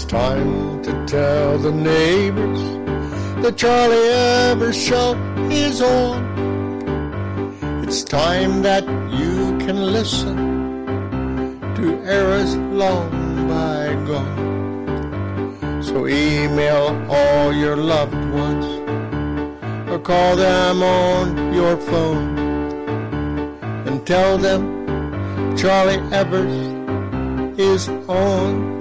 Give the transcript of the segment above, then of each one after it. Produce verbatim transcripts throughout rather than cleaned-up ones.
It's time to tell the neighbors that Charlie Evers Show is on. It's time that you can listen to eras long bygone. So email all your loved ones or call them on your phone and tell them Charlie Evers is on.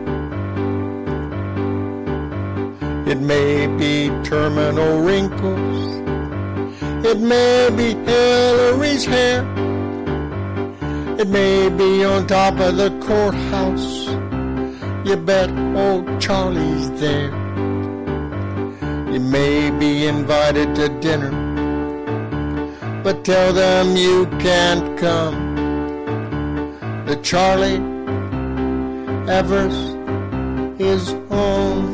It may be terminal wrinkles, it may be Hillary's hair, it may be on top of the courthouse. You bet old Charlie's there. You may be invited to dinner, but tell them you can't come. The Charlie Evers is on.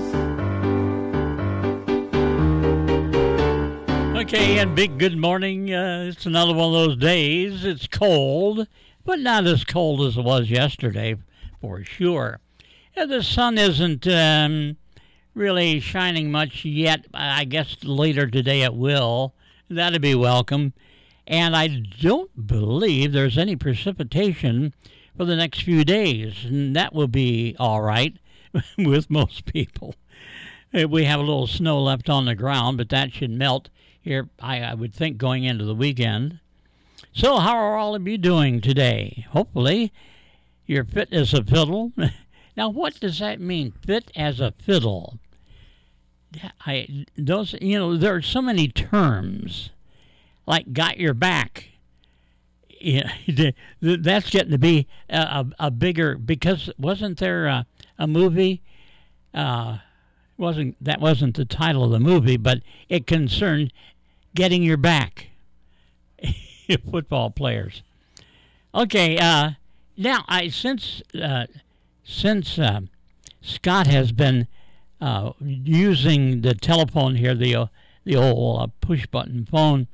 Okay, and big good morning. Uh, it's another one of those days. It's cold, but not as cold as it was yesterday, for sure. Yeah, the sun isn't um, really shining much yet. I guess later today it will. That'd be welcome. And I don't believe there's any precipitation for the next few days, and that will be all right with most people. We have a little snow left on the ground, but that should melt here, I, I would think, going into the weekend. So how are all of you doing today? Hopefully you're fit as a fiddle. Now, what does that mean, fit as a fiddle? I those you know, there are so many terms, like got your back. Yeah, that's getting to be a, a, a bigger, because wasn't there a, a movie? Uh, wasn't that wasn't the title of the movie, but it concerned getting your back. Football players. Okay, uh, now I since uh, since uh, Scott has been uh, using the telephone here, the uh, the old uh, push button phone.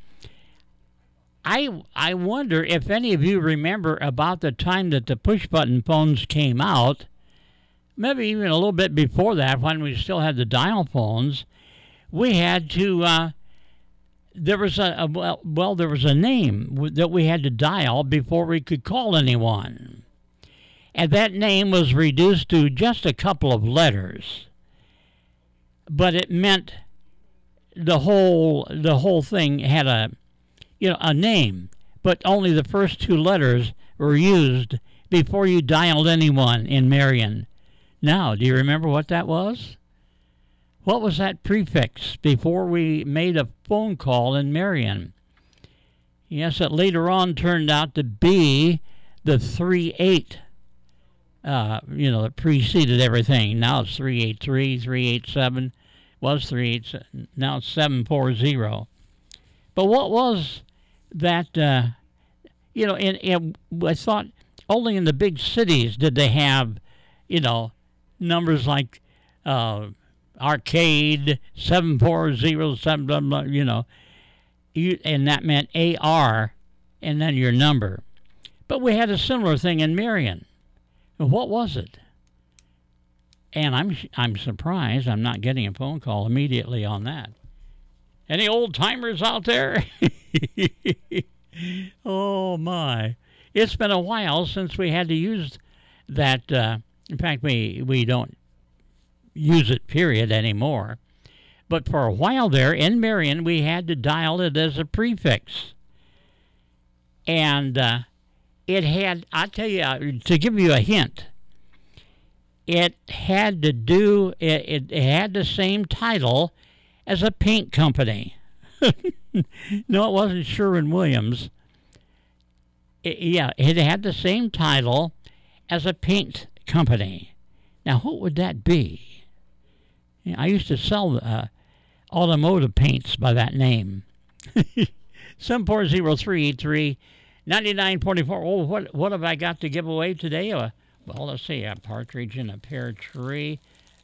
I I wonder if any of you remember about the time that the push-button phones came out, maybe even a little bit before that, when we still had the dial phones. We had to, uh, there was a, a well, well, there was a name that we had to dial before we could call anyone. And that name was reduced to just a couple of letters. But it meant the whole, the whole thing had a, you know, a name, but only the first two letters were used before you dialed anyone in Marion. Now, do you remember what that was? What was that prefix before we made a phone call in Marion? Yes, it later on turned out to be the three eight, uh, you know, that preceded everything. Now it's three eight three, three eight seven, was three eight seven, now it's seven four zero. But what was that, uh, you know, in, in, I thought only in the big cities did they have, you know, numbers like uh, arcade, seven four zero seven, blah, blah, you know, you, and that meant A R and then your number. But we had a similar thing in Marion. What was it? And I'm I'm surprised I'm not getting a phone call immediately on that. Any old timers out there? Oh my! It's been a while since we had to use that. Uh, in fact, we we don't use it, period, anymore. But for a while there in Marion, we had to dial it as a prefix, and uh, it had. I'll tell you, uh, to give you a hint, it had to do. It, it had the same title as a paint company. No, it wasn't Sherwin-Williams. It, yeah, it had the same title as a paint company. Now, what would that be? Yeah, I used to sell uh, automotive paints by that name. seven four zero, three eight three, nine nine four four. Oh, what, what have I got to give away today? Uh, well, let's see, a partridge in a pear tree.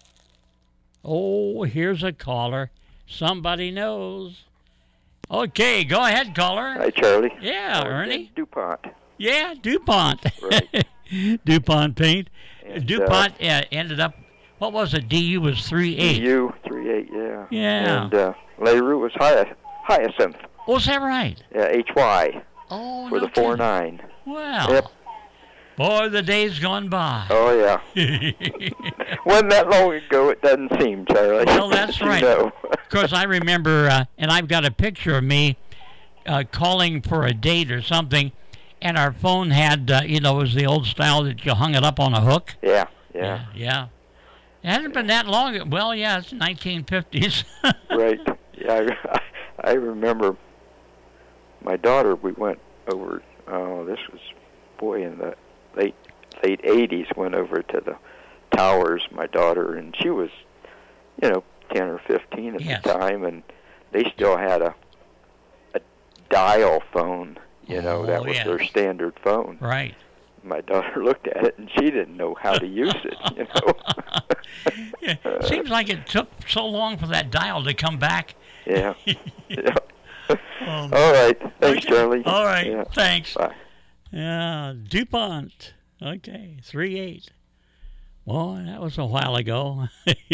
Oh, here's a caller. Somebody knows. Okay, go ahead, caller. Hi, Charlie. Yeah, oh, Ernie. DuPont. Yeah, DuPont. Right. DuPont paint. And, DuPont uh, uh, ended up What was it? D U was three eight. D U three eight, yeah. Yeah. And uh, LaRue was Hy- Hyacinth. Oh, is that right? Yeah, H Y. Oh, For no the four kidding. nine. Wow. Yep. Boy, the days gone by. Oh, yeah. Wasn't that long ago, it doesn't seem, Charlie. Well, that's You right. know. Of course, I remember, uh, and I've got a picture of me uh, calling for a date or something, and our phone had, uh, you know, it was the old style that you hung it up on a hook. Yeah, yeah. Yeah. yeah. It hasn't been that long. Well, yeah, it's nineteen fifties. Right. Yeah, I, I remember my daughter, we went over, oh, this was, boy, in the late late eighties, went over to the towers, my daughter, and she was, you know, ten or fifteen at Yes. the time, and they still had a a dial phone, you know, Oh, that was yes. their standard phone. Right. My daughter looked at it, and she didn't know how to use it, you know. Yeah. Seems like it took so long for that dial to come back. Yeah. Yeah. Um, All right. Thanks, okay. Charlie. All right. Yeah. Thanks. Bye. Yeah, DuPont. Okay, three eight. Boy, that was a while ago.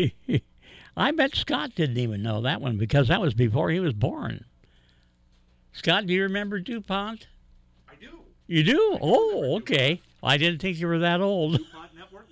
I bet Scott didn't even know that one because that was before he was born. Scott, do you remember DuPont? I do. You do? Oh, okay. I didn't think you were that old. DuPont Network?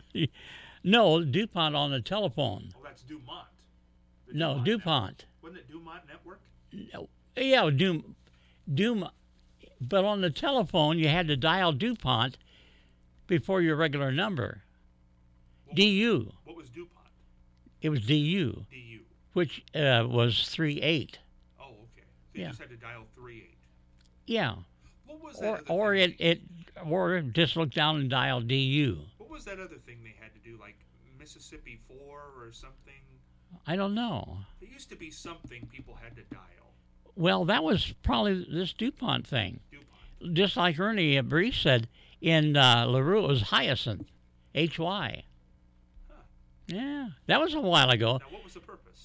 No, DuPont on the telephone. Oh, that's Dumont. The No, Network. DuPont. Wasn't it Dumont Network? No. Yeah, Doom, Doom. But on the telephone, you had to dial DuPont before your regular number. What D was- U. What was DuPont? It was D U, D U. which uh, was three eight. Oh, okay. So you Yeah. just had to dial three eight. Yeah. What was that Or other or thing it, they- it or just look down and dial D U. What was that other thing they had to do, like Mississippi four or something? I don't know. There used to be something people had to dial. Well, that was probably this DuPont thing. DuPont. Just like Ernie Brees said, in uh, LaRue, it was Hyacinth, H Y. Huh. Yeah, that was a while ago. Now, what was the purpose?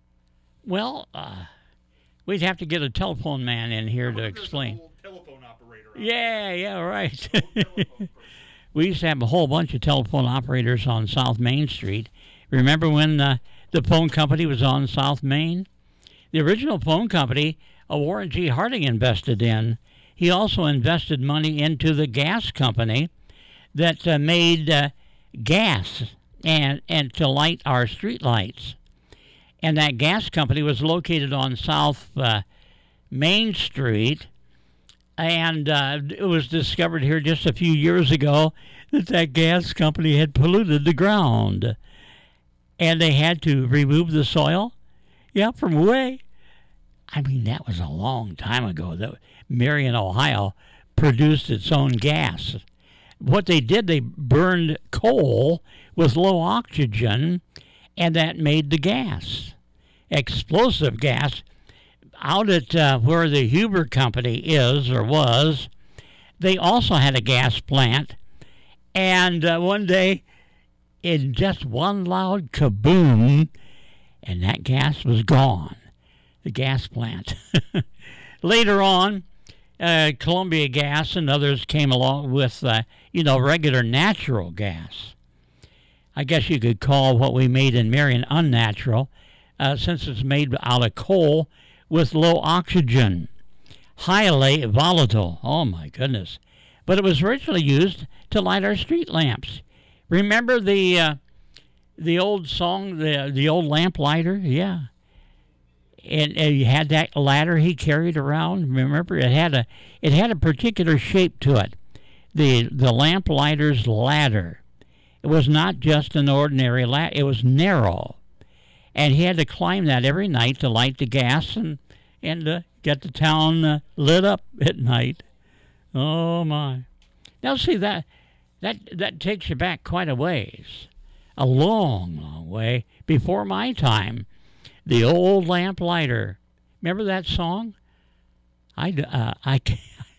Well, uh, we'd have to get a telephone man in here to How about there's explain. an old telephone operator out Yeah, yeah, right. there? Old telephone person. We used to have a whole bunch of telephone operators on South Main Street. Remember when uh, the phone company was on South Main? The original phone company, uh, Warren G. Harding invested in. He also invested money into the gas company that uh, made uh, gas and, and to light our street lights. And that gas company was located on South uh, Main Street. And uh, it was discovered here just a few years ago that that gas company had polluted the ground. And they had to remove the soil, yeah, from away. I mean, that was a long time ago that Marion, Ohio, produced its own gas. What they did, they burned coal with low oxygen, and that made the gas. Explosive gas. Out at uh, where the Huber Company is or was, they also had a gas plant. And uh, one day, in just one loud kaboom, and that gas was gone, the gas plant. Later on, uh, Columbia Gas and others came along with, uh, you know, regular natural gas. I guess you could call what we made in Marion unnatural, uh, since it's made out of coal with low oxygen, highly volatile. Oh, my goodness. But it was originally used to light our street lamps. Remember the uh, the old song, the the old lamp lighter? Yeah. And, and you had that ladder he carried around. Remember, it had a it had a particular shape to it. The the lamp lighter's ladder. It was not just an ordinary ladder. It was narrow, and he had to climb that every night to light the gas and and uh, get the town uh, lit up at night. Oh my! Now see that that that takes you back quite a ways, a long, long way before my time. The old lamp lighter. Remember that song? I uh, I can,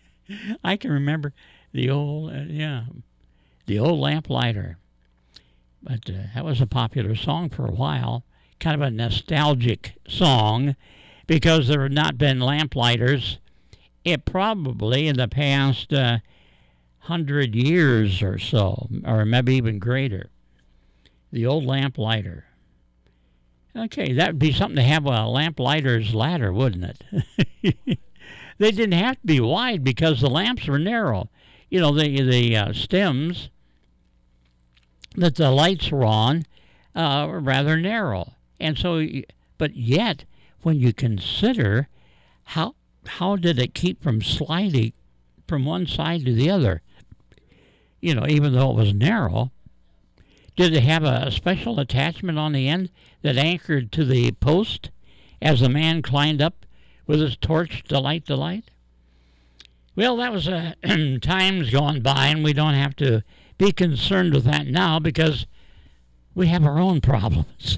I can remember the old uh, yeah, the old lamp lighter. But uh, that was a popular song for a while, kind of a nostalgic song, because there have not been lamp lighters. It probably in the past uh, hundred years or so, or maybe even greater. The old lamp lighter. Okay, that would be something to have a lamp lighter's ladder, wouldn't it? They didn't have to be wide because the lamps were narrow. You know, the, the uh, stems that the lights were on uh, were rather narrow. And so, but yet, when you consider how how did it keep from sliding from one side to the other, you know, even though it was narrow, did it have a special attachment on the end that anchored to the post as the man climbed up with his torch to light the light? Well, that was uh, times gone by, and we don't have to be concerned with that now because we have our own problems.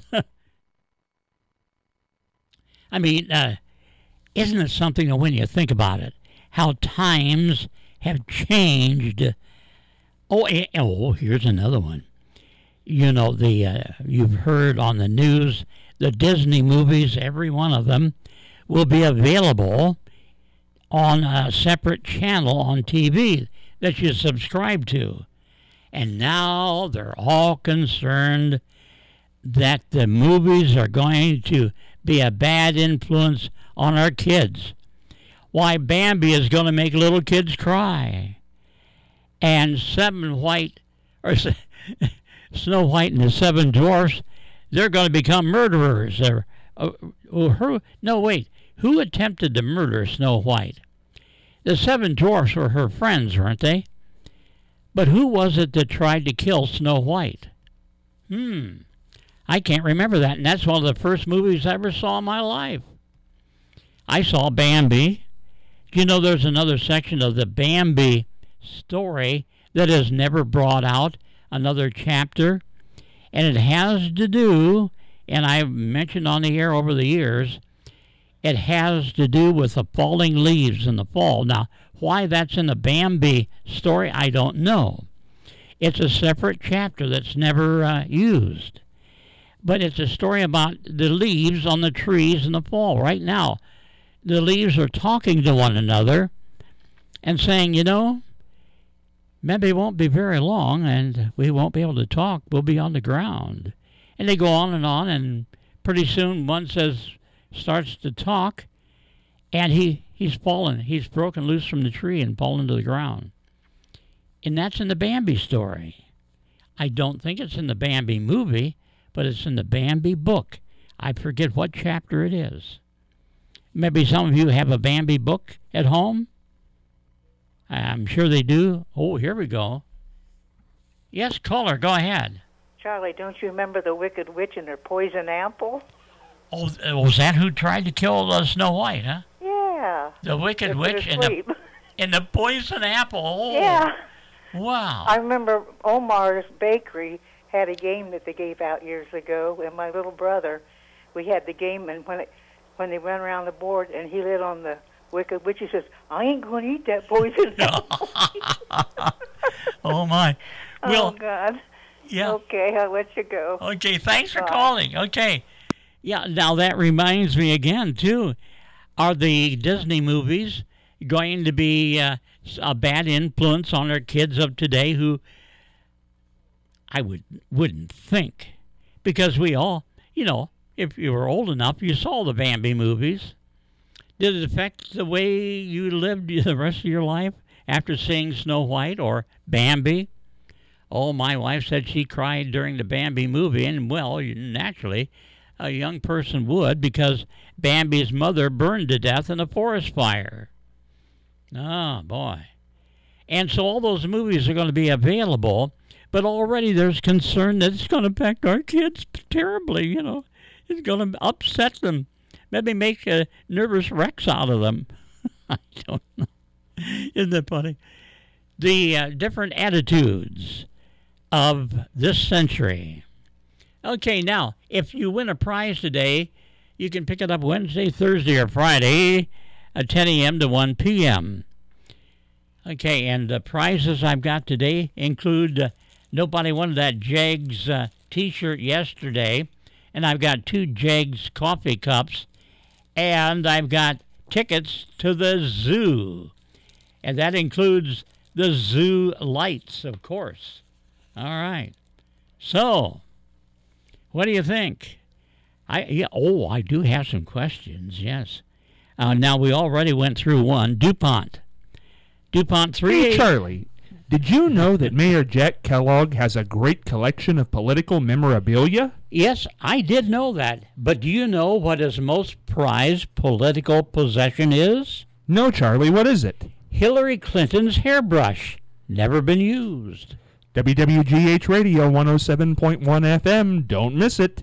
I mean, uh, isn't it something that when you think about it, how times have changed? Oh, eh, oh, here's another one. You know, the uh, you've heard on the news, the Disney movies, every one of them, will be available on a separate channel on T V that you subscribe to. And now they're all concerned that the movies are going to be a bad influence on our kids. Why, Bambi is going to make little kids cry. And Seven White, or Snow White and the Seven Dwarfs, they're going to become murderers. Or, uh, her, no, wait. Who attempted to murder Snow White? The Seven Dwarfs were her friends, weren't they? But who was it that tried to kill Snow White? Hmm. I can't remember that, and that's one of the first movies I ever saw in my life. I saw Bambi. Do you know there's another section of the Bambi story that is never brought out, another chapter? And it has to do, and I've mentioned on the air over the years, it has to do with the falling leaves in the fall. Now, why that's in the Bambi story, I don't know. It's a separate chapter that's never uh, used. But it's a story about the leaves on the trees in the fall. Right now, the leaves are talking to one another and saying, you know, maybe it won't be very long and we won't be able to talk. We'll be on the ground. And they go on and on, and pretty soon one says, starts to talk, and he, he's fallen. He's broken loose from the tree and fallen to the ground. And that's in the Bambi story. I don't think it's in the Bambi movie, but it's in the Bambi book. I forget what chapter it is. Maybe some of you have a Bambi book at home. I'm sure they do. Oh, here we go. Yes, caller, go ahead. Charlie, don't you remember the Wicked Witch and her poison apple? Oh, was that who tried to kill uh, Snow White, huh? Yeah. The Wicked Witch and the, and the poison apple. Oh. Yeah. Wow. I remember Omar's Bakery had a game that they gave out years ago, and my little brother, we had the game, and when it, when they went around the board and he lit on the Wicked Witch, he says, I ain't going to eat that poison apple. Oh, my. Well, oh, God. Yeah. Okay, I'll let you go. Okay, thanks for Bye. calling. Okay. Yeah, now that reminds me again, too. Are the Disney movies going to be uh, a bad influence on our kids of today who I would, wouldn't think? Because we all, you know, if you were old enough, you saw the Bambi movies. Did it affect the way you lived the rest of your life after seeing Snow White or Bambi? Oh, my wife said she cried during the Bambi movie, and, well, naturally, a young person would, because Bambi's mother burned to death in a forest fire. Oh, boy. And so all those movies are going to be available, but already there's concern that it's going to affect our kids terribly, you know. It's going to upset them, maybe make uh, nervous wrecks out of them. I don't know. Isn't that funny? The uh, different attitudes of this century. Okay, now, if you win a prize today, you can pick it up Wednesday, Thursday, or Friday at ten a.m. to one p.m. Okay, and the prizes I've got today include, uh, nobody wanted that Jags uh, T-shirt yesterday, and I've got two Jags coffee cups, and I've got tickets to the zoo. And that includes the zoo lights, of course. All right. So, What do you think? I yeah. Oh, I do have some questions. Yes. Uh, now we already went through one. DuPont. DuPont three. Hey, Charlie. Did you know that Mayor Jack Kellogg has a great collection of political memorabilia? Yes, I did know that. But do you know what his most prized political possession is? No, Charlie. What is it? Hillary Clinton's hairbrush. Never been used. W W G H Radio one oh seven point one F M. Don't miss it.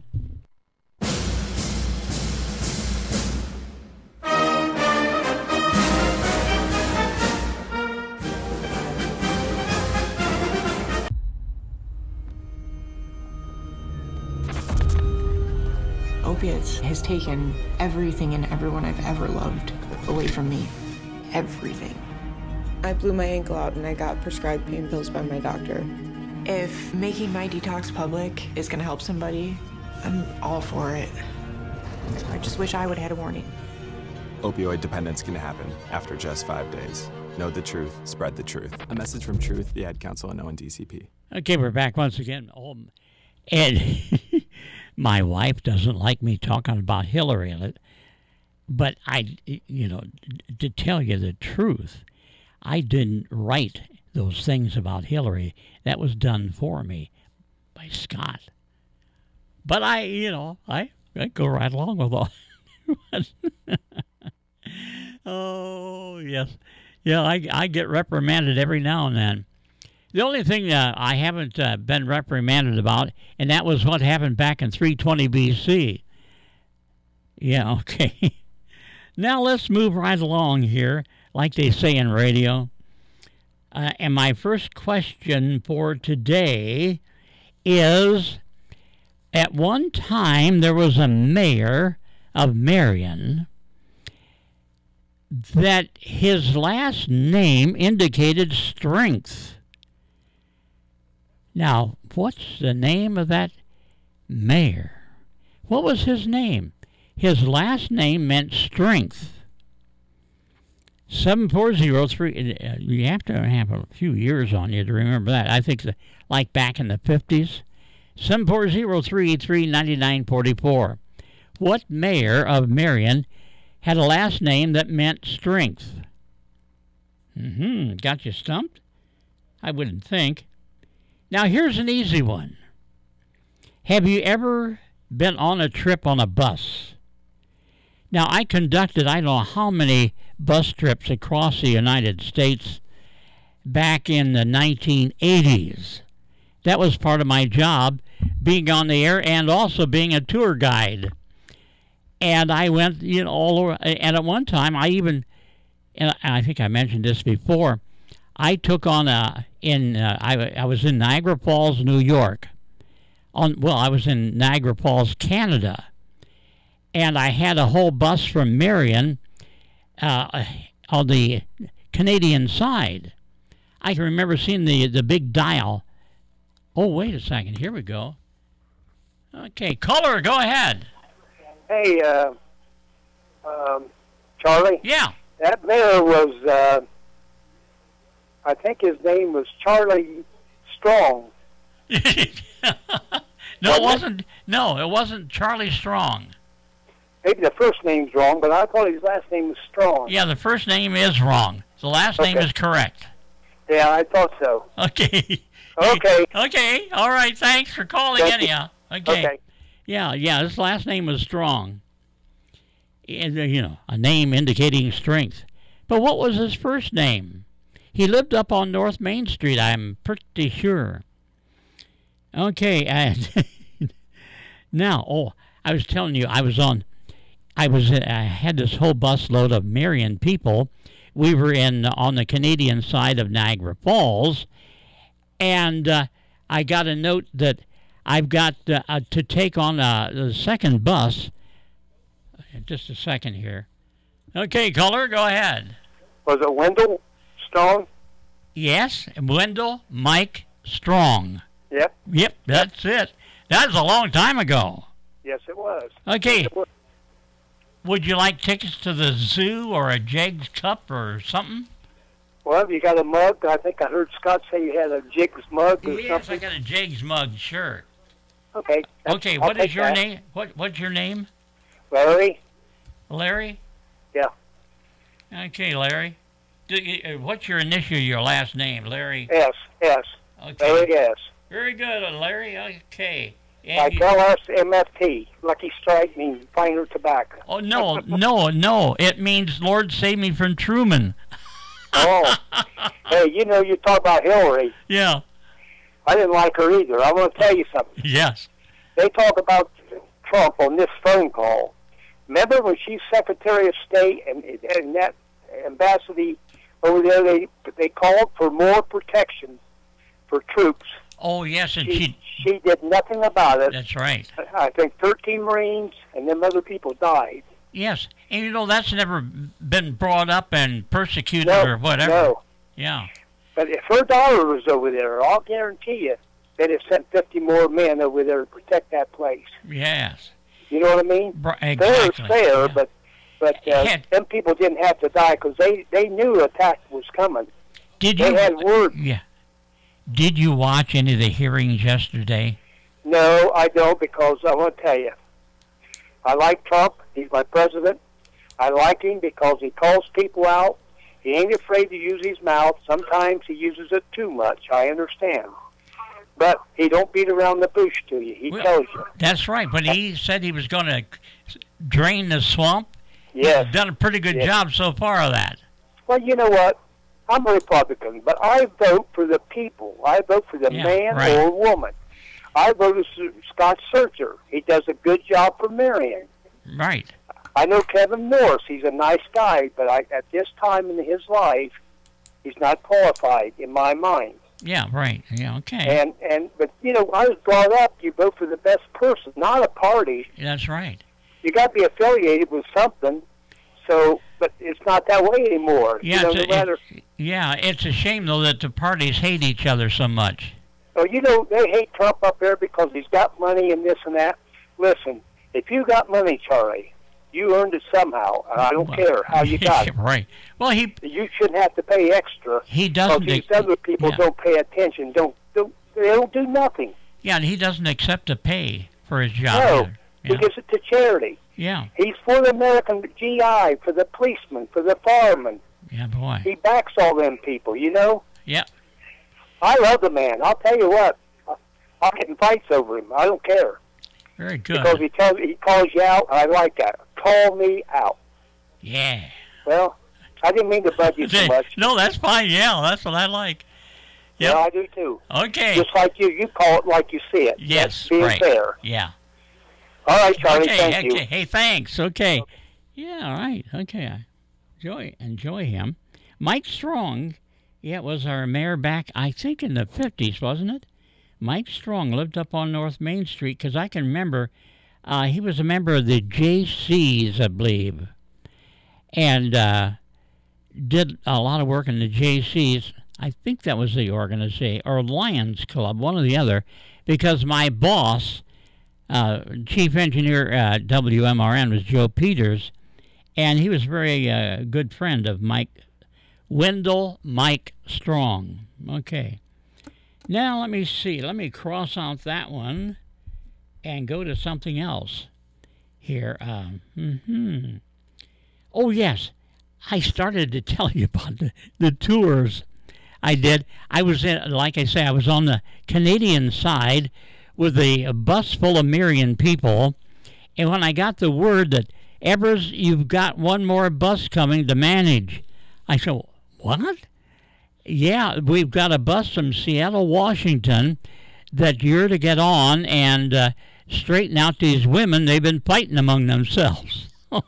Opiates has taken everything and everyone I've ever loved away from me. Everything. I blew my ankle out and I got prescribed pain pills by my doctor. If making my detox public is gonna help somebody, I'm all for it. I just wish I would have had a warning. Opioid dependence can happen after just five days. Know the truth, spread the truth. A message from Truth, the Ad Council, and O N D C P. Okay, we're back once again. Oh, and my wife doesn't like me talking about Hillary, but I, you know, to tell you the truth, I didn't write those things about Hillary. That was done for me by Scott. But I, you know, I, I go right along with all. Oh, yes. Yeah, I, I get reprimanded every now and then. The only thing uh, I haven't uh, been reprimanded about, and that was what happened back in three twenty B C. Yeah, okay. Now let's move right along here, like they say in radio. Uh, and my first question for today is, at one time there was a mayor of Marion that his last name indicated strength. Now, what's the name of that mayor? What was his name? His last name meant strength. seven four zero three, uh, you have to have a few years on you to remember that. I think the, like back in the fifties. seven four zero three three nine nine four four. What mayor of Marion had a last name that meant strength? Mm-hmm. Got you stumped? I wouldn't think. Now, here's an easy one. Have you ever been on a trip on a bus? Now, I conducted I don't know how many bus trips across the United States back in the nineteen eighties. That was part of my job, being on the air and also being a tour guide. And I went, you know, all over. And at one time, I even, and I think I mentioned this before, I took on a, in, uh, I, I was in Niagara Falls, New York. On Well, I was in Niagara Falls, Canada. And I had a whole bus from Marion uh, on the Canadian side. I can remember seeing the, the big dial. Oh, wait a second. Here we go. Okay, caller, go ahead. Hey, uh, um, Charlie? Yeah. That mayor was, uh, I think his name was Charlie Strong. no, it wasn't. No, it wasn't Charlie Strong. Maybe the first name's wrong, but I thought his last name was Strong. Yeah, the first name is wrong. The last okay. name is correct. Yeah, I thought so. Okay. Okay. Okay. All right. Thanks for calling Thank anyhow. You. Okay. Okay. Yeah, yeah. His last name was Strong. And, you know, a name indicating strength. But what was his first name? He lived up on North Main Street, I'm pretty sure. Okay. And now, oh, I was telling you, I was on, I was, I had this whole busload of Marion people. We were in on the Canadian side of Niagara Falls, and uh, I got a note that I've got uh, uh, to take on uh, the second bus. Just a second here. Okay, caller, go ahead. Was it Wendell Strong? Yes, Wendell Mike Strong. Yep. Yep, that's it. That was a long time ago. Yes, it was. Okay. Yes, it was. Would you like tickets to the zoo or a Jiggs Cup or something? Well, you got a mug. I think I heard Scott say you had a Jiggs mug or yes, something. I got a Jiggs mug, sure. Okay. Okay, I'll what is take your that. name? What What's your name? Larry? Larry? Yeah. Okay, Larry. Do you, uh, what's your initial, your last name, Larry? S. S. Okay. Larry S. Very good, uh, Larry. Okay. And Like you- L S M F T. Lucky Strike means finer tobacco. oh, no, no, no. It means Lord save me from Truman. Oh. Hey, you know, you talk about Hillary. Yeah. I didn't like her either. I want to tell you something. Yes. They talk about Trump on this phone call. Remember when she's Secretary of State and, and that ambassador over there, they they called for more protection for troops. Oh, yes, and She, she... she did nothing about it. That's right. I think thirteen Marines and them other people died. Yes. And, you know, that's never been brought up and persecuted No, or whatever. no. Yeah. But if her daughter was over there, I'll guarantee you they'd have sent fifty more men over there to protect that place. Yes. You know what I mean? Br- Fair exactly. is fair, Yeah. but but uh, Had- them people didn't have to die because they, they knew attack was coming. Did They you... had word. Yeah. Did you watch any of the hearings yesterday? No, I don't, because I want to tell you, I like Trump. He's my president. I like him because he calls people out. He ain't afraid to use his mouth. Sometimes he uses it too much. I understand. But he don't beat around the bush to you. He Well, tells you. That's right, but he said he was going to drain the swamp. Yes. He's done a pretty good Yes. job so far of that. Well, you know what? I'm a Republican, but I vote for the people. I vote for the Yeah, man right. or woman. I voted for Scott Searcher. He does a good job for Marion. Right. I know Kevin Morris. He's a nice guy, but I, at this time in his life, he's not qualified in my mind. Yeah, right. Yeah, okay. And and but you know, I was brought up. You vote for the best person, not a party. That's right. You got to be affiliated with something. So, but it's not that way anymore. Yeah, you know, it's no a, matter. it, yeah, it's a shame, though, that the parties hate each other so much. Oh, you know, they hate Trump up there because he's got money and this and that. Listen, if you got money, Charlie, you earned it somehow, and I don't Well, care how you got it. Right. Well, he You shouldn't have to pay extra. he doesn't... Because these ex- other people yeah. don't pay attention. Don't, don't they don't do nothing. Yeah, and he doesn't accept to pay for his job No, either. he Yeah. gives it to charity. Yeah. He's for the American G I, for the policeman, for the fireman. Yeah, boy. He backs all them people, you know? Yeah. I love the man. I'll tell you what. I'll get in fights over him. I don't care. Very good. Because he tells he calls you out, and I like that. Call me out. Yeah. Well, I didn't mean to bug you so much. No, that's fine. Yeah, that's what I like. Yeah, Yep. I do too. Okay. Just like you, you call it like you see it. Yes, That's being right. fair. Yeah. All right, Charlie. Okay, thank okay. you. Hey, thanks. Okay. Yeah, all right. Okay. I enjoy enjoy him. Mike Strong, yeah, was our mayor back, I think, in the fifties, wasn't it? Mike Strong lived up on North Main Street, because I can remember uh, he was a member of the J Cs, I believe, and uh, did a lot of work in the J Cs. I think that was the organization, or Lions Club, one or the other, because my boss, uh, chief engineer at W M R N, was Joe Peters, and he was a very uh, good friend of Mike, Wendell Mike Strong. Okay. Now let me see. Let me cross out that one and go to something else here. Um, hmm Oh, yes. I started to tell you about the, the tours. I did. I was in, like I say, I was on the Canadian side with a, a bus full of Marion people. And when I got the word that, Evers, you've got one more bus coming to manage, I said, what? Yeah, we've got a bus from Seattle, Washington that you're to get on and uh, straighten out these women. They've been fighting among themselves.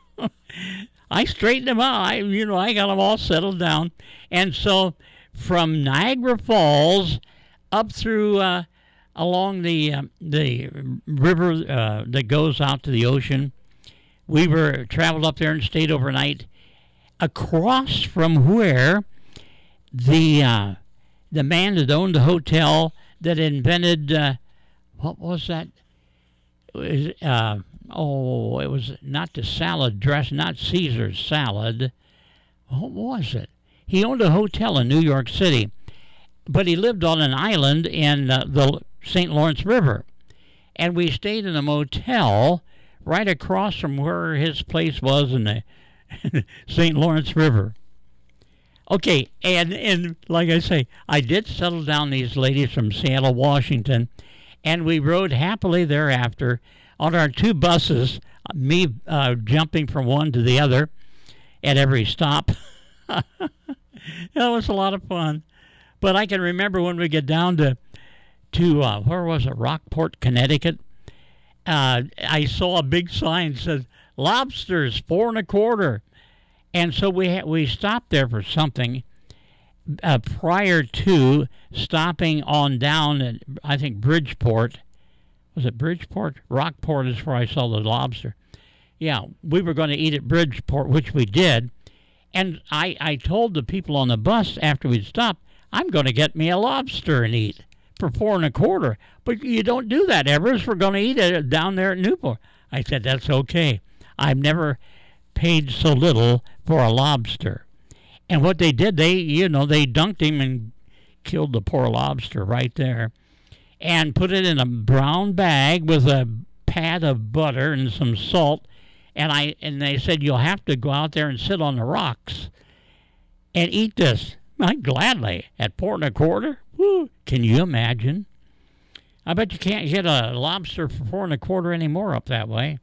I straightened them out. I, you know, I got them all settled down. And so from Niagara Falls up through uh, along the uh, the river uh, that goes out to the ocean, we were traveled up there and stayed overnight. Across from where the uh, the man that owned the hotel that invented uh, what was that? It was, uh, oh, it was not the salad dress, not Caesar's salad. What was it? He owned a hotel in New York City, but he lived on an island in uh, the Saint Lawrence River. and we stayed in a motel right across from where his place was in the Saint Lawrence River. Okay, and, and like I say, I did settle down these ladies from Seattle, Washington, and we rode happily thereafter on our two buses, me uh, jumping from one to the other at every stop. That was a lot of fun. But I can remember when we get down to, to uh, where was it, Rockport, Connecticut, uh, I saw a big sign that said, lobsters, four and a quarter. And so we ha- we stopped there for something uh, prior to stopping on down at, I think, Bridgeport. Was it Bridgeport? Rockport is where I saw the lobster. Yeah, we were going to eat at Bridgeport, which we did. And I, I told the people on the bus after we'd stopped, I'm going to get me a lobster and eat for four and a quarter. But you don't do that, Everest. We're going to eat it down there at Newport. I said, that's okay. I've never paid so little for a lobster. And what they did, they, you know, they dunked him and killed the poor lobster right there and put it in a brown bag with a pad of butter and some salt. And I and they said, you'll have to go out there and sit on the rocks and eat this. I gladly. At four and a quarter? Woo, can you imagine? I bet you can't get a lobster for four and a quarter anymore up that way.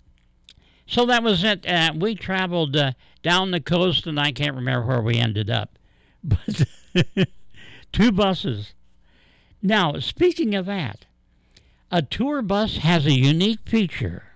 So that was it. Uh, we traveled uh, down the coast, and I can't remember where we ended up. But two buses. Now, speaking of that, a tour bus has a unique feature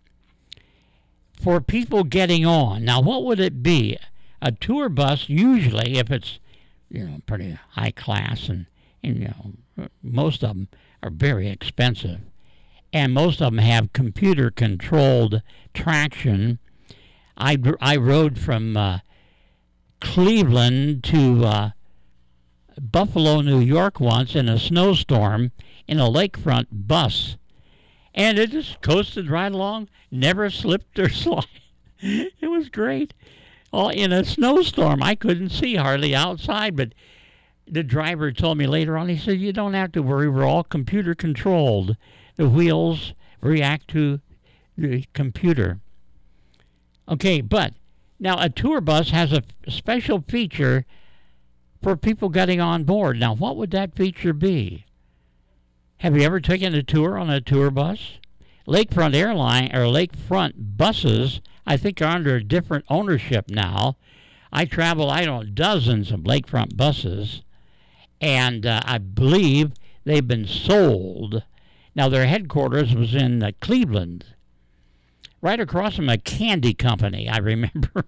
for people getting on. Now, what would it be? A tour bus, usually, if it's, you know, pretty high class, and, and you know, most of them are very expensive. And most of them have computer-controlled traction. I, I rode from uh, Cleveland to uh, Buffalo, New York once in a snowstorm in a lakefront bus. And it just coasted right along, never slipped or slid. It was great. Oh, in a snowstorm, I couldn't see hardly outside, but the driver told me later on, he said, you don't have to worry, we're all computer-controlled. The wheels react to the computer. Okay, but now a tour bus has a special feature for people getting on board. Now, what would that feature be? Have you ever taken a tour on a tour bus? Lakefront Airline or Lakefront buses, I think, are under a different ownership now. I travel, I don't know, dozens of Lakefront buses, and uh, I believe they've been sold. Now, their headquarters was in uh, Cleveland, right across from a candy company, I remember.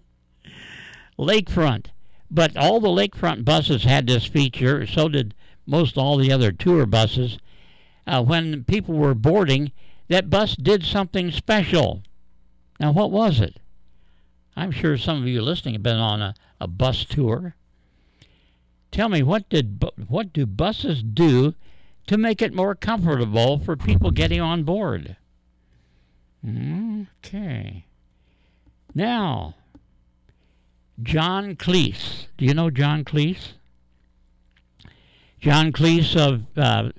Lakefront. But all the Lakefront buses had this feature, so did most all the other tour buses. Uh, when people were boarding, that bus did something special. Now, what was it? I'm sure some of you listening have been on a, a bus tour. Tell me, what did what do buses do to make it more comfortable for people getting on board? Okay. Now, John Cleese. Do you know John Cleese? John Cleese of, uh,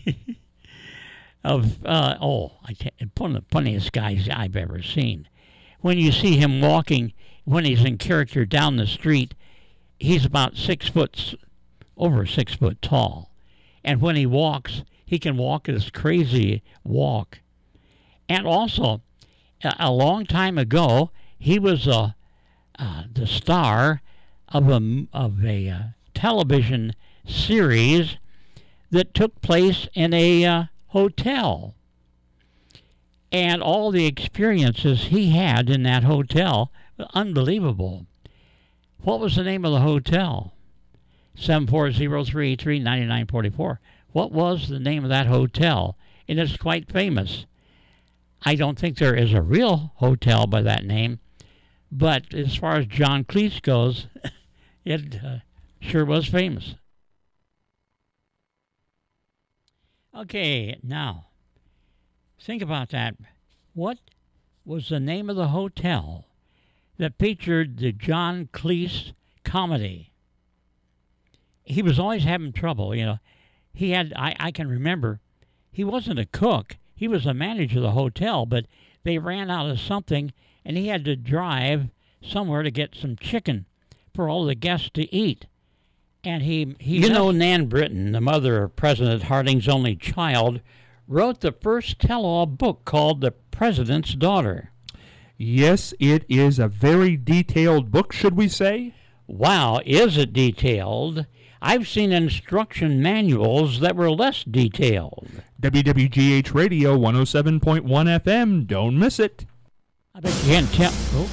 of uh, oh, I can't, one of the funniest guys I've ever seen. When you see him walking, when he's in character down the street, he's about six foot, over six foot tall. And when he walks, he can walk this crazy walk. And also, a, a long time ago, he was uh, uh, the star of a, of a uh, television series that took place in a uh, hotel. And all the experiences he had in that hotel, unbelievable. What was the name of the hotel? seven four zero, three eight three, nine nine four four. What was the name of that hotel? And it's quite famous. I don't think there is a real hotel by that name, but as far as John Cleese goes, it uh, sure was famous. Okay, now, think about that. What was the name of the hotel that featured the John Cleese comedy? He was always having trouble, you know. He had, I, I can remember, he wasn't a cook. He was a manager of the hotel, but they ran out of something, and he had to drive somewhere to get some chicken for all the guests to eat. And he, he you know, Nan Britton, the mother of President Harding's only child, wrote the first tell-all book called The President's Daughter. Yes, it is a very detailed book, should we say? Wow, is it detailed? I've seen instruction manuals that were less detailed. W W G H Radio one oh seven point one F M. Don't miss it. I bet you can't tell. Oh.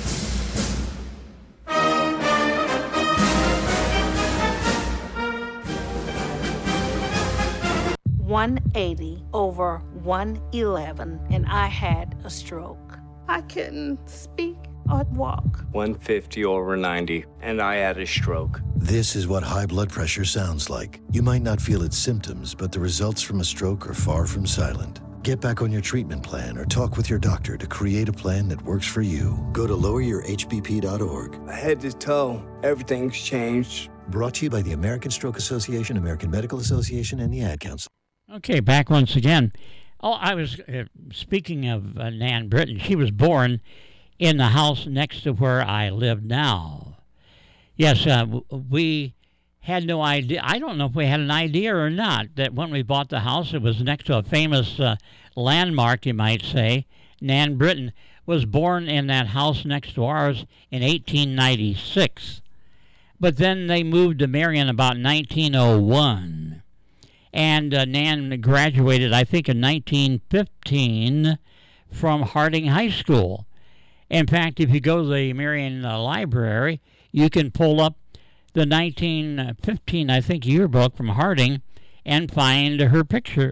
one eighty over one eleven, and I had a stroke. I couldn't speak or walk. one fifty over ninety, and I had a stroke. This is what high blood pressure sounds like. You might not feel its symptoms, but the results from a stroke are far from silent. Get back on your treatment plan or talk with your doctor to create a plan that works for you. Go to lower your h b p dot org. Head to toe, everything's changed. Brought to you by the American Stroke Association, American Medical Association, and the Ad Council. Okay, back once again. Oh, I was uh, speaking of uh, Nan Britton. She was born in the house next to where I live now. Yes, uh, w- we had no idea. I don't know if we had an idea or not that when we bought the house, it was next to a famous uh, landmark, you might say. Nan Britton was born in that house next to ours in eighteen ninety-six. But then they moved to Marion about nineteen oh one. And uh, Nan graduated, I think, in nineteen fifteen from Harding High School. In fact, if you go to the Marion uh, Library, you can pull up the nineteen fifteen, I think, yearbook from Harding and find her picture.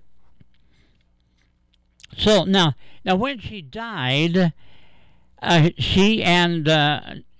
So now, now when she died, uh, she and uh,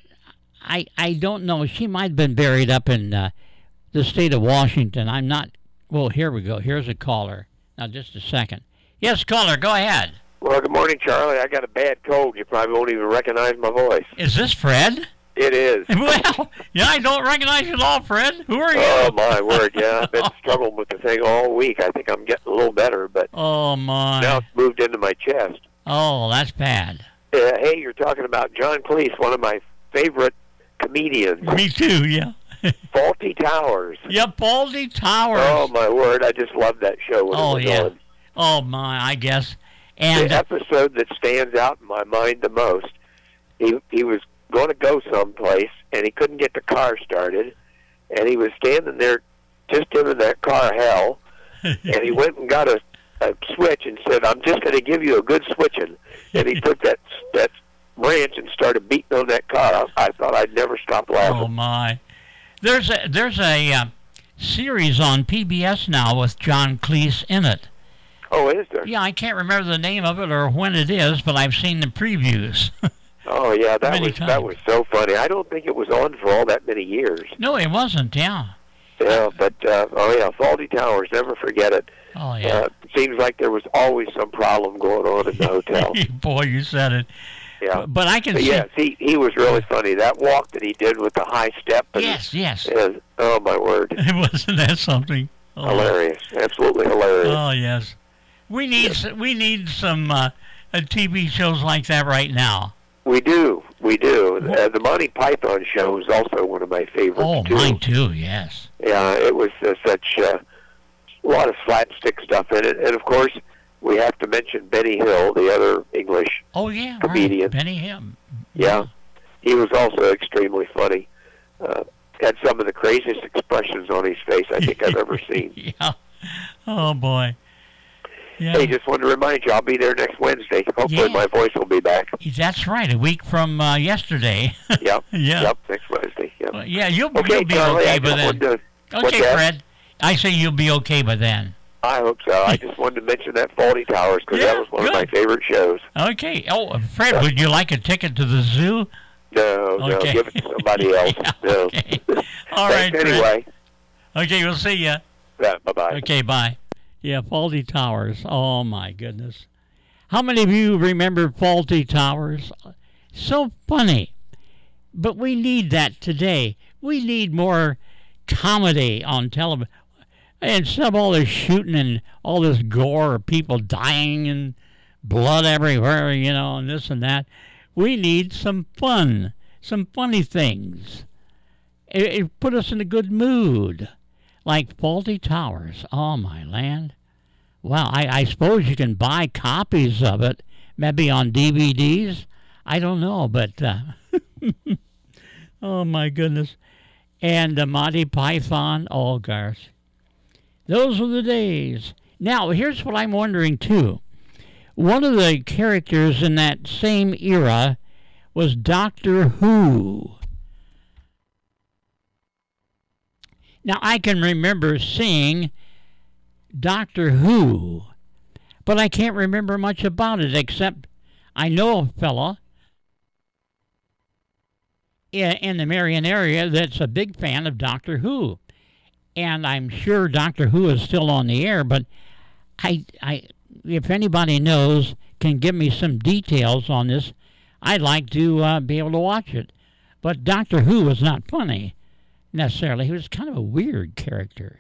I, I don't know, she might have been buried up in uh, the state of Washington. I'm not. Well, here we go. Here's a caller. Now, just a second. Yes, caller, go ahead. Well, good morning, Charlie. I got a bad cold. You probably won't even recognize my voice. Is this Fred? It is. Well, yeah, I don't recognize you at all, Fred. Who are you? Oh, my word, yeah. I've been struggling with the thing all week. I think I'm getting a little better, but oh my! Now it's moved into my chest. Oh, that's bad. Uh, hey, you're talking about John Cleese, one of my favorite comedians. Me too, yeah. Fawlty Towers. Yep, Fawlty Towers. Oh, my word. I just loved that show when oh, it was yeah. on. Oh, my, I guess. And the episode that stands out in my mind the most, he he was going to go someplace, and he couldn't get the car started, and he was standing there, just him in that car hell, and he went and got a, a switch and said, I'm just going to give you a good switching. And he took that that wrench and started beating on that car. I, I thought I'd never stop laughing. Oh, my. There's a, there's a uh, series on P B S now with John Cleese in it. Oh, is there? Yeah, I can't remember the name of it or when it is, but I've seen the previews. Oh, yeah, that Many was times. that was so funny. I don't think it was on for all that many years. No, it wasn't, yeah. Yeah, but, uh, oh, yeah, Fawlty Towers, never forget it. Oh, yeah. Uh, it seems like there was always some problem going on in the hotel. Boy, you said it. Yeah. But I can but see... Yes, he, he was really funny. That walk that he did with the high step. And yes, yes. Is, oh, my word. Wasn't that something? Oh. Hilarious. Absolutely hilarious. Oh, yes. We need, yes. we need some uh, uh, T V shows like that right now. We do. We do. Uh, the Monty Python show is also one of my favorites, oh, too. Oh, mine too, yes. Yeah, it was uh, such uh, a lot of slapstick stuff in it. And, of course, we have to mention Benny Hill, the other English oh, yeah, comedian. Right. Benny Hill. Yeah. He was also extremely funny. Uh, had some of the craziest expressions on his face I think I've ever seen. Yeah. Oh, boy. Yeah. Hey, just wanted to remind you, I'll be there next Wednesday. Hopefully yeah. my voice will be back. That's right, a week from uh, yesterday. Yep. yeah. Yep, next Wednesday. Yep. Well, yeah, you'll, okay, you'll be Charlie, okay I by then. To, okay, Fred. I say you'll be okay by then. I hope so. I just wanted to mention that Fawlty Towers because yeah, that was one good. of my favorite shows. Okay. Oh, Fred, uh, would you like a ticket to the zoo? No, okay. no, give it to somebody else. yeah, no. Okay. All right, Thanks anyway. Fred. Okay, we'll see you. Yeah, bye-bye. Okay, bye. Yeah, Fawlty Towers. Oh, my goodness. How many of you remember Fawlty Towers? So funny. But we need that today. We need more comedy on television. Instead of all this shooting and all this gore, people dying and blood everywhere, you know, and this and that, we need some fun, some funny things. It, it put us in a good mood. Like Fawlty Towers. Oh, my land. Well, I, I suppose you can buy copies of it, maybe on D V Ds. I don't know, but, uh, oh, my goodness. And uh, Monty Python, oh, gosh. Those were the days. Now, here's what I'm wondering, too. One of the characters in that same era was Doctor Who. Now, I can remember seeing Doctor Who, but I can't remember much about it, except I know a fella in the Marion area that's a big fan of Doctor Who. And I'm sure Doctor Who is still on the air, but I, I, if anybody knows, can give me some details on this, I'd like to uh, be able to watch it. But Doctor Who was not funny. Necessarily. He was kind of a weird character.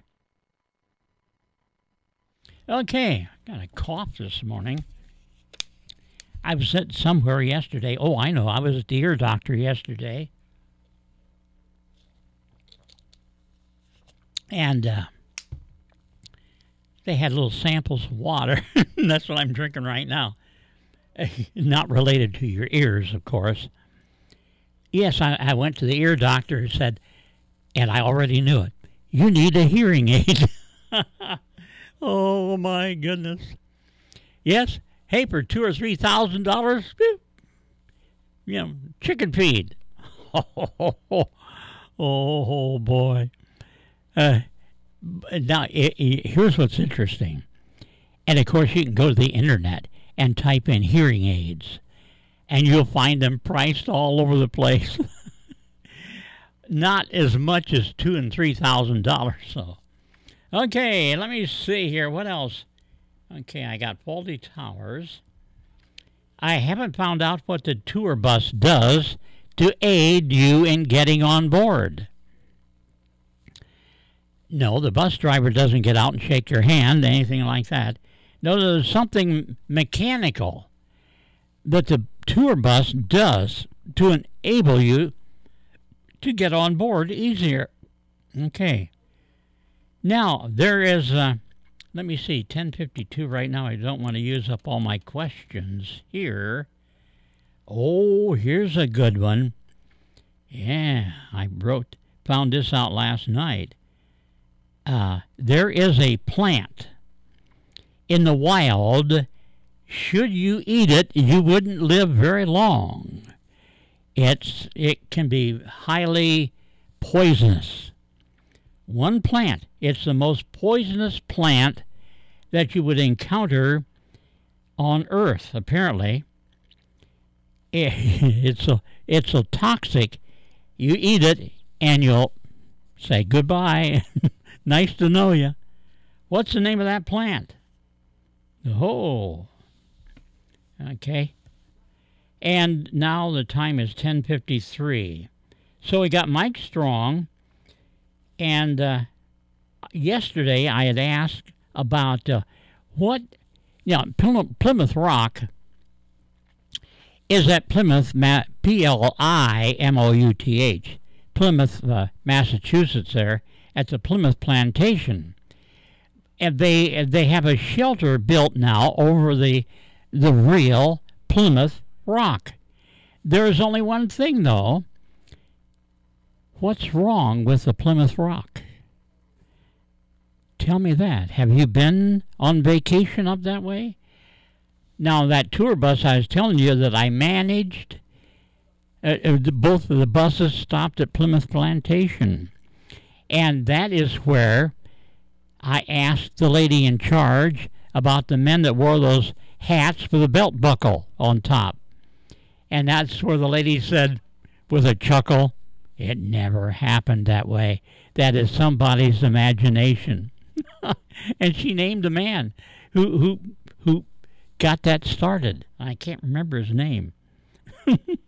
Okay, got a cough this morning. I was at somewhere yesterday. Oh, I know. I was at the ear doctor yesterday. And uh, they had little samples of water. That's what I'm drinking right now. Not related to your ears, of course. Yes, I, I went to the ear doctor who said, and I already knew it, you need a hearing aid. Oh, my goodness. Yes, hey, for two or three thousand dollars, you know, chicken feed. Oh, oh boy. Uh, now, it, it, here's what's interesting. And, of course, you can go to the Internet and type in hearing aids, and you'll find them priced all over the place. Not as much as two and three thousand dollars. So, okay, let me see here. What else? Okay, I got Fawlty Towers. I haven't found out what the tour bus does to aid you in getting on board. No, the bus driver doesn't get out and shake your hand, anything like that. No, there's something mechanical that the tour bus does to enable you to get on board easier. Okay. Now, there is, uh, let me see, ten fifty-two right now. I don't want to use up all my questions here. Oh, here's a good one. Yeah, I wrote, found this out last night. Uh, there is a plant in the wild. Should you eat it, you wouldn't live very long. It's it can be highly poisonous. One plant, it's the most poisonous plant that you would encounter on Earth, apparently. It, it's so it's so toxic, you eat it and you'll say goodbye. Nice to know you. What's the name of that plant? Oh. Okay. And now the time is ten fifty-three. So we got Mike Strong. And uh, yesterday I had asked about uh, what, you know, Plymouth, Plymouth Rock is at Plymouth, P L I M O U T H, Plymouth, uh, Massachusetts there, at the Plymouth Plantation. And they they have a shelter built now over the the real Plymouth Rock. There is only one thing, though. What's wrong with the Plymouth Rock? Tell me that. Have you been on vacation up that way? Now, that tour bus I was telling you that I managed, uh, uh, both of the buses stopped at Plymouth Plantation. And that is where I asked the lady in charge about the men that wore those hats with a belt buckle on top. And that's where the lady said, with a chuckle, it never happened that way. That is somebody's imagination. And she named a man who who who got that started. I can't remember his name.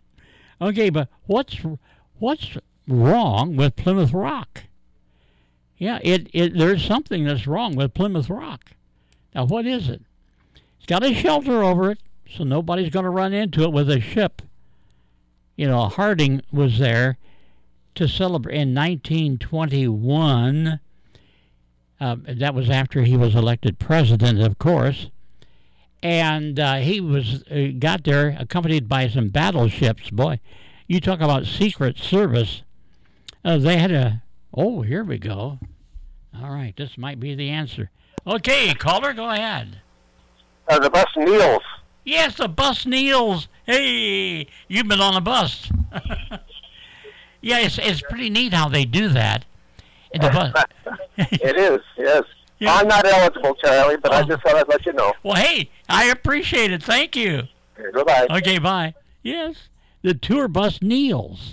Okay, but what's what's wrong with Plymouth Rock? Yeah, it, it there's something that's wrong with Plymouth Rock. Now, what is it? It's got a shelter over it, so nobody's going to run into it with a ship. You know, Harding was there to celebrate in nineteen twenty-one. Uh, that was after he was elected president, of course. And uh, he was uh, got there accompanied by some battleships. Boy, you talk about Secret Service. Uh, they had a... Oh, here we go. All right, this might be the answer. Okay, caller, go ahead. Uh, the bus Neils. Yes, the bus Neils. Hey, you've been on a bus. Yeah, it's it's pretty neat how they do that. And the bus. It is, yes. Yeah. I'm not eligible, Charlie, but Oh. I just thought I'd let you know. Well, hey, I appreciate it. Thank you. Okay, goodbye. Okay, bye. Yes, the tour bus Neils.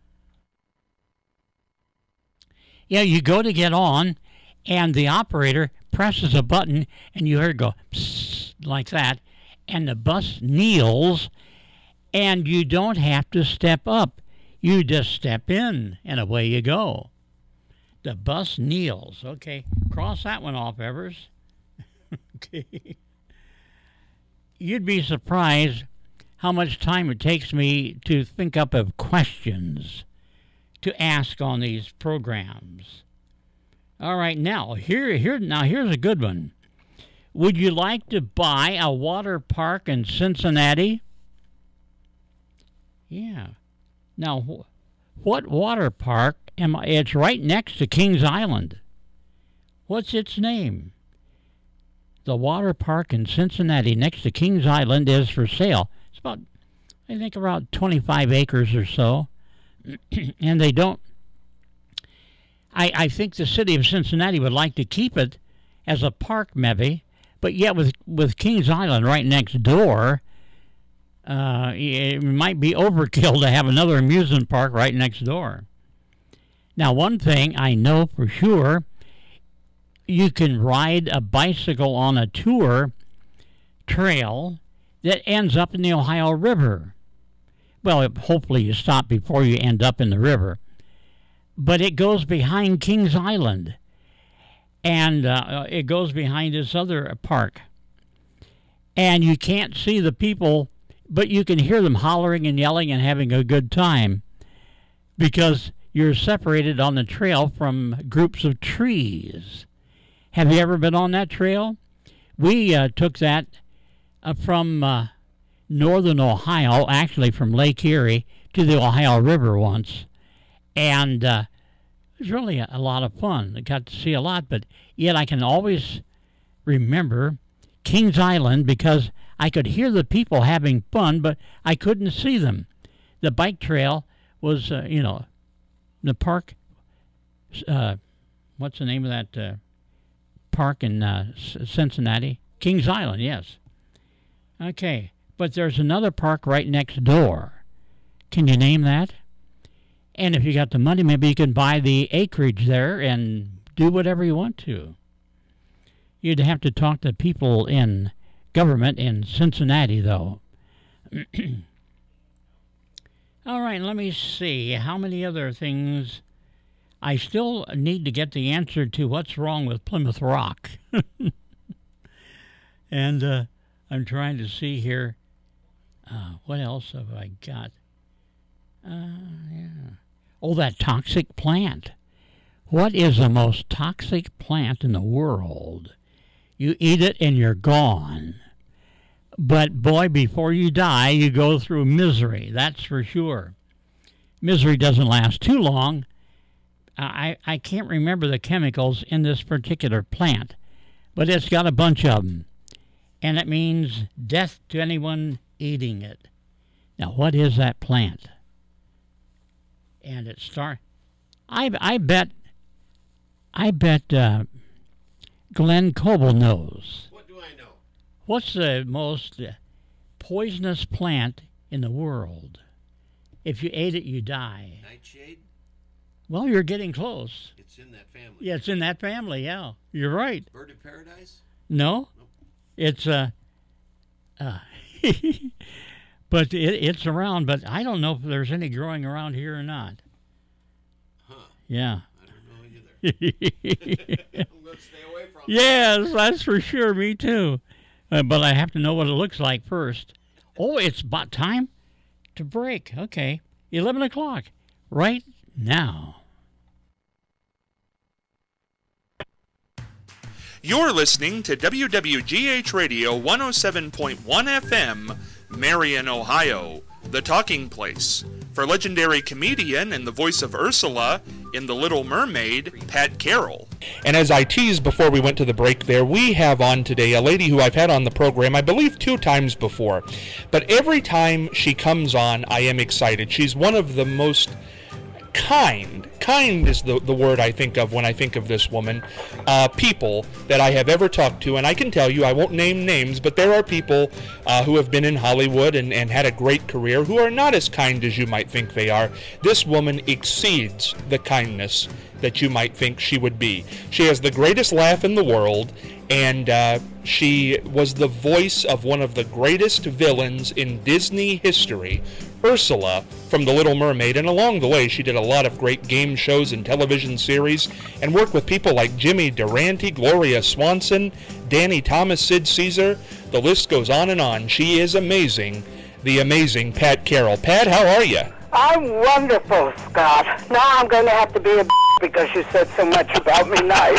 Yeah, you go to get on, and the operator presses a button, and you hear it go psst, like that, and the bus kneels, and you don't have to step up. You just step in, and away you go. The bus kneels. Okay, cross that one off, Evers. Okay. You'd be surprised how much time it takes me to think up of questions to ask on these programs. All right, now here, here, now here's a good one. Would you like to buy a water park in Cincinnati? Yeah. Now, wh- what water park am I? It's right next to Kings Island. What's its name? The water park in Cincinnati next to Kings Island is for sale. It's about, I think, around twenty-five acres or so. And they don't, I, I think the city of Cincinnati would like to keep it as a park, maybe, but yet with, with Kings Island right next door, uh, it might be overkill to have another amusement park right next door. Now, one thing I know for sure, you can ride a bicycle on a tour trail that ends up in the Ohio River. Well, hopefully you stop before you end up in the river. But it goes behind Kings Island. And uh, it goes behind this other park. And you can't see the people, but you can hear them hollering and yelling and having a good time. Because you're separated on the trail from groups of trees. Have you ever been on that trail? We uh, took that uh, from... Uh, northern Ohio, actually from Lake Erie to the Ohio River once. And uh, it was really a, a lot of fun. I got to see a lot, but yet I can always remember Kings Island because I could hear the people having fun, but I couldn't see them. The bike trail was, uh, you know, the park, uh, what's the name of that uh, park in uh, Cincinnati? Kings Island, yes. Okay. But there's another park right next door. Can you name that? And if you got the money, maybe you can buy the acreage there and do whatever you want to. You'd have to talk to people in government in Cincinnati, though. All right, let me see. How many other things? I still need to get the answer to what's wrong with Plymouth Rock. And uh, I'm trying to see here. Uh, what else have I got? Uh, yeah. Oh, that toxic plant. What is the most toxic plant in the world? You eat it and you're gone. But boy, before you die, you go through misery. That's for sure. Misery doesn't last too long. I, I can't remember the chemicals in this particular plant, but it's got a bunch of them. And it means death to anyone eating it. Now, what is that plant? And it start. I I bet. I bet uh, Glenn Coble knows. What do I know? What's the most uh, poisonous plant in the world? If you ate it, you die. Nightshade? Well, you're getting close. It's in that family. Yeah, it's in that family. Yeah, you're right. Bird of paradise? No, Nope. it's uh, uh but it, it's around. But I don't know if there's any growing around here or not. Huh. Yeah. I don't know either. I'm going to stay away from it. Yes, that's for sure. Me too. Uh, but I have to know what it looks like first. Oh, it's about time to break. Okay. eleven o'clock. Right now. You're listening to W W G H Radio one oh seven point one F M, Marion, Ohio, the talking place. For legendary comedian and the voice of Ursula in The Little Mermaid, Pat Carroll. And as I teased before we went to the break there, we have on today a lady who I've had on the program, I believe, two times before. But every time she comes on, I am excited. She's one of the most kind, kind is the, the word I think of when I think of this woman, uh, people that I have ever talked to. And I can tell you, I won't name names, but there are people uh, who have been in Hollywood and, and had a great career who are not as kind as you might think they are. This woman exceeds the kindness that you might think she would be. She has the greatest laugh in the world, and uh, she was the voice of one of the greatest villains in Disney history, Ursula from The Little Mermaid, and along the way she did a lot of great game shows and television series and worked with people like Jimmy Durante, Gloria Swanson, Danny Thomas, Sid Caesar. The list goes on and on. She is amazing, the amazing Pat Carroll. Pat, how are you? I'm wonderful, Scott. Now I'm going to have to be a because you said so much about me nice.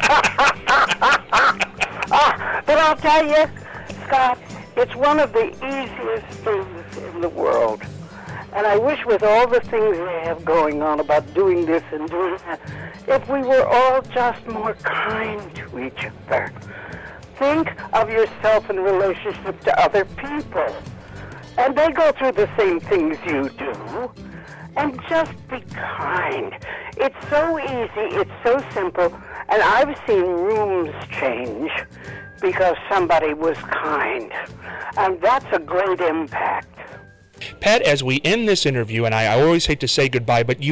ah, but I'll tell you, Scott, it's one of the easiest things in the world. And I wish with all the things we have going on about doing this and doing that, if we were all just more kind to each other. Think of yourself in relationship to other people. And they go through the same things you do. And just be kind. It's so easy, it's so simple, and I've seen rooms change because somebody was kind. And that's a great impact. Pat, as we end this interview, and I, I always hate to say goodbye, but you